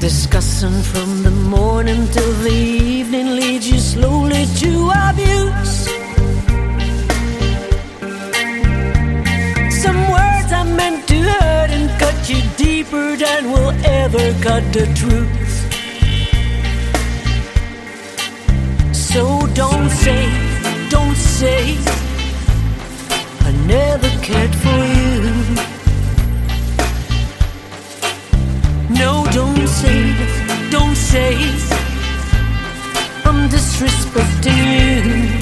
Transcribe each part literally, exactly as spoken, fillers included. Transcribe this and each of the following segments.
Discussing from the morning till the evening leads you slowly to abuse. Some words are meant to hurt and cut you deeper than will ever cut the truth. So don't say, don't say I never cared for you. No, don't say, don't say I'm disrespecting you.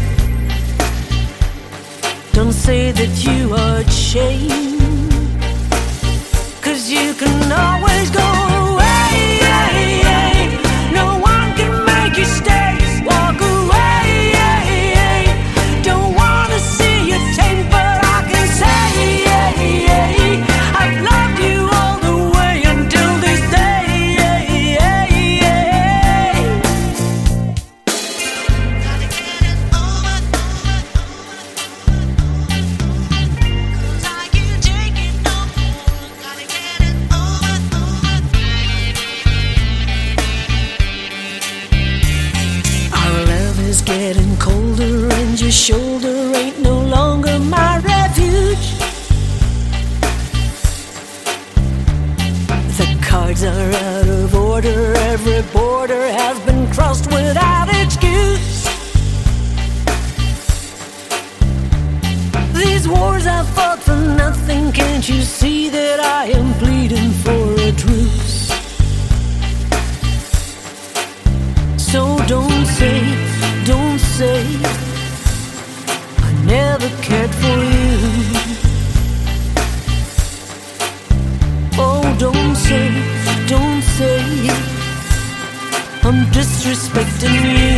Don't say that you are ashamed, 'cause you can always go away. No one can make you stay. Walk away. Don't wanna see you change, but I can say I've loved you all the way until this day. Getting colder and your shoulder ain't no longer my refuge. The cards are out of order, every border has been crossed without excuse. These wars I fought for nothing, can't you see that I am pleading for a truce? So don't say, don't say I never cared for you. Oh, don't say, don't say I'm disrespecting you.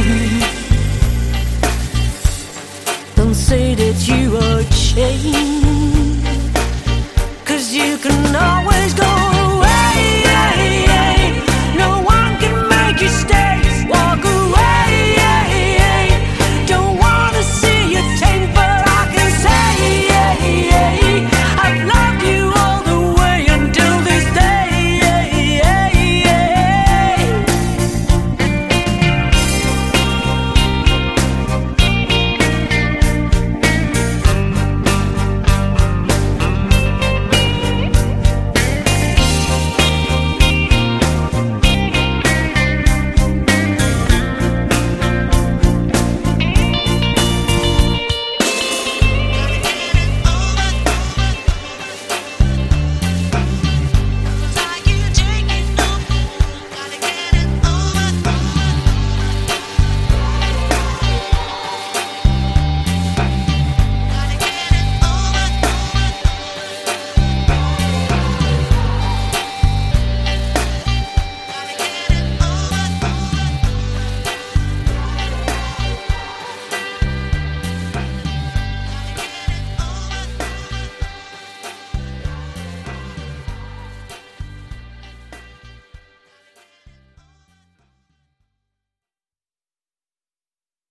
Don't say that you are changed, 'cause you can know